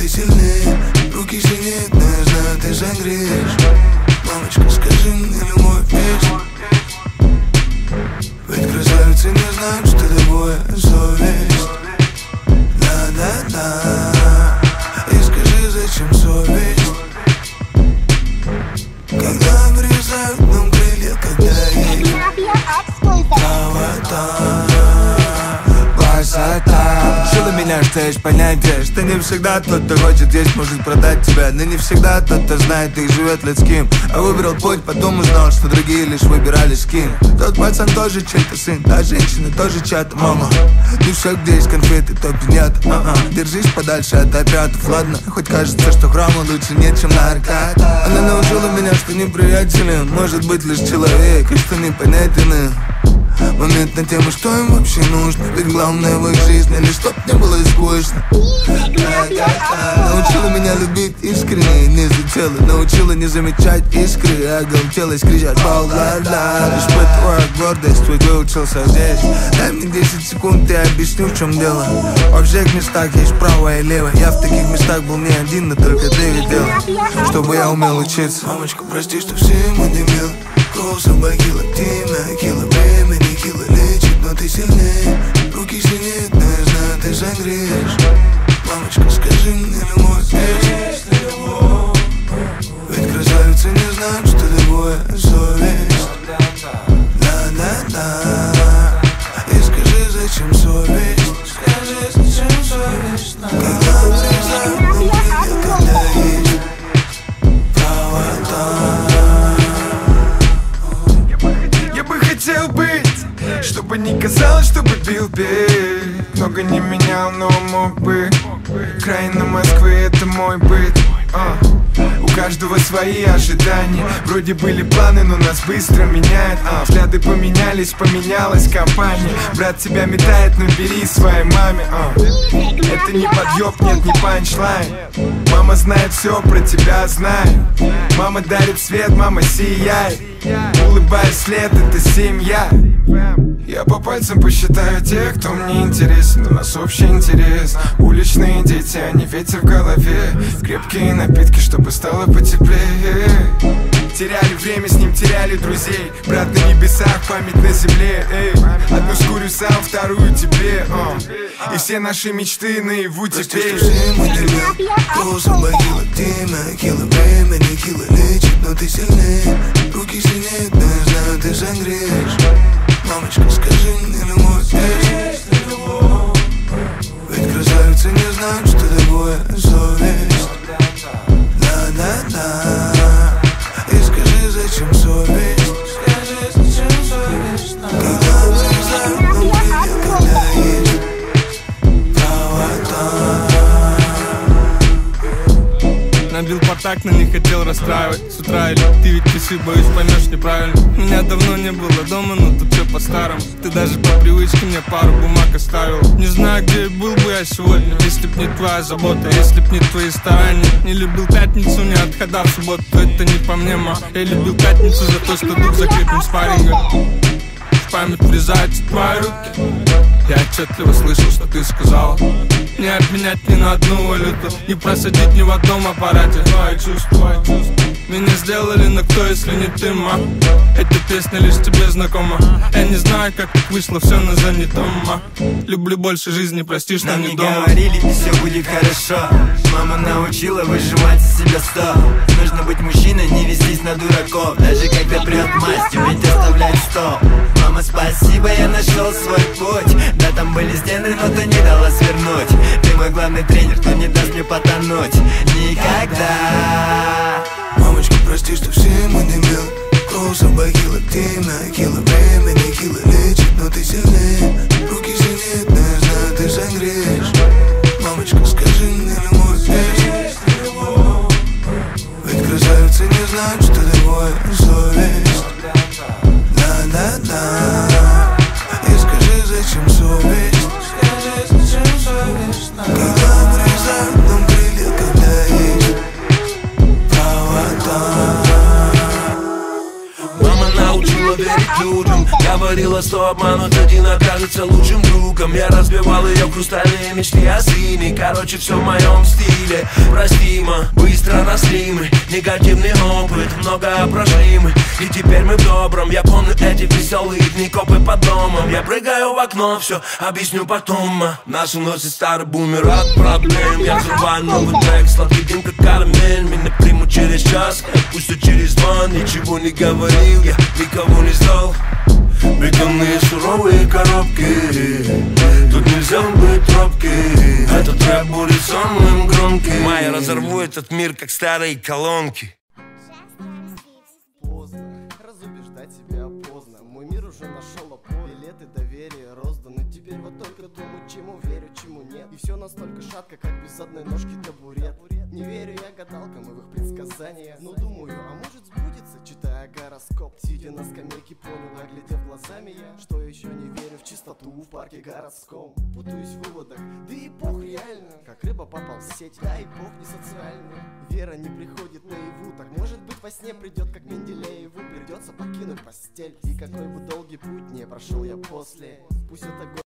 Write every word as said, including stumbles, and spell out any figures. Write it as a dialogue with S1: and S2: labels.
S1: ты сильнее. Руки синеют, но я знаю, ты согреешь. Мамочка, скажи мне любовь есть. Ведь красавицы не знают, что такое совесть. Да-да-да. И скажи, зачем совесть? Когда обрезают нам крылья, когда есть правота, красота. Учила меня, что есть понятие, что не всегда тот, кто хочет есть, может продать тебя. Но не всегда тот, кто знает и живет людским. А выбрал путь, потом узнал, что другие лишь выбирали скин. Тот пацан тоже чей-то сын, та женщина тоже чья-то мама. Не все, где есть конфеты, то пинята. а-а. Держись подальше от опятов, ладно. Хоть кажется, что храма лучше нет, чем наркот. Она научила меня, что неприятелен может быть лишь человек, и что непонятен момент на тему, что им вообще нужно. Ведь главное в их жизни лишь чтоб не было скучно. Научила меня любить искренне, не за тело. Научила не замечать искры, а хотелось кричать бал-ла-ла. Лишь по твоя гордость, ведь выучился здесь. Дай мне десять секунд, я объясню, в чем дело. Во всех местах есть правое и левое. Я в таких местах был не один, но только ты видела, чтобы я умел учиться. Мамочка, прости, что всем удивил. Кровь собакила, время, кило времени, кило лечит, но ты сильнее. Руки синеют, но я знаю, ты согреешь. Мамочка, скажи мне любовь есть. Ведь красавицы не знают, что такое совесть. Да-да-да. И скажи, зачем совесть? Скажи, зачем совесть? Когда обрезают нам крылья, когда есть правота.
S2: Хотел быть, чтобы не казалось, чтобы бил бей. Много не менял, но мог бы. Окраина Москвы — это мой быт. а. У каждого свои ожидания. Вроде были планы, но нас быстро меняют. а. Взгляды поменялись, поменялась компания. Брат тебя метает, но бери своей маме. а. Это не подъеб, нет, не панчлайн. Мама знает все про тебя, знает. Мама дарит свет, мама сияет. Улыбаясь след, это семья. Я по пальцам посчитаю тех, кто мне интересен. У нас общий интерес. Уличные дети, а не ветер в голове. Крепкие напитки, чтобы стало потеплее. Теряли время, с ним теряли друзей. Брат на небесах, память на земле. Эй. Одну скурю сам, вторую тебе. О. И все наши мечты наяву теперь.
S1: Кровь собакила, время, кило времени, кило лечит, но ты сильнее. Руки синеют, но я знаю, ты согреешь. Мамочка, скажи мне любовь есть. Ведь красавицы не знают, что такое совесть. Да-да-да. И скажи, зачем совесть? Скажи, зачем совесть? Когда обрезают нам крылья, когда есть правота.
S3: Набил портак, но не хотел расстраивать. С утра или ты ведь пиши, боюсь, поймешь неправильно. Меня давно не было дома, но тут все по-старому. Ты даже по привычке мне пару бумаг оставил. Не знаю, где был бы я сегодня, если б не твоя забота, если б не твои старания. Не любил пятницу, не отхода в субботу, это не по мне, ма. Я любил пятницу за то, что дух закрепим спаррингом. В память врезаются твои руки. Я отчетливо слышал, что ты сказал. Не обменять ни на одну валюту, не просадить ни в одном аппарате. Твои чувства, меня сделали, но кто, если не ты, ма? Эта песня лишь тебе знакома. Я не знаю, как так вышло, все на занятом, ма. Люблю больше жизни, простишь, но не дома.
S4: Нам не говорили, все будет хорошо. Мама научила выжимать из себя сто. Нужно быть мужчиной, не вестись на дураков. Даже когда прет масть, уметь оставлять стол. Мама, спасибо, я нашел свой путь. Да, там были стены, но ты не дала свернуть. Ты мой главный тренер, кто не даст мне потонуть. Никогда.
S1: Мамочка, прости, что всем удивил. Кровь собакила, время, кило времени, кило лечит, но ты сильнее. Руки синеют, но я знаю, ты согреешь. Мамочка, скажи мне любовь есть. Ведь красавицы не знают, что такое совесть. Да-да-да. И скажи, зачем совесть? Скажи, зачем совесть? Когда обрезают нам крылья, когда есть правота.
S5: Мама научила верить людям, говорит говорила, что обмануть один окажется лучшим другом. Я разбивал ее хрустальные мечты о сыне. Короче, все в моем стиле. Простимо, быстро росли мы. Негативный опыт, много прошли мы. И теперь мы в добром. Я помню эти веселые дни, копы под домом. Я прыгаю в окно, все объясню потом. Нас уносит старый бумер от проблем. Я взрываю новый трек, сладкий дым как карамель. Меня примут через час, пусть и через два. Ничего не говорил, я никого не ждал. Бетонные суровые коробки, тут нельзя быть робким. Этот рэп будет самым громким. Майя, разорву этот мир, как старые колонки.
S6: Поздно, разубеждать себя поздно. Мой мир уже нашел опору, билеты доверия розданы. Теперь вот только думаю, чему верю, чему нет. И все настолько шатко, как без одной ножки табурет. Не верю я гадалкам и в их предсказания, но думаю, а может сбудется, читая гороскоп. Сидя на скамейке, понял, оглядев глазами я, что еще не верю в чистоту в парке городском. Путаюсь в выводах, да и бог реально, как рыба попал в сеть, да и бог не социальный. Вера не приходит наяву, так может быть во сне придет, как Менделееву. Придется покинуть постель, и какой бы долгий путь не прошел я после. Пусть это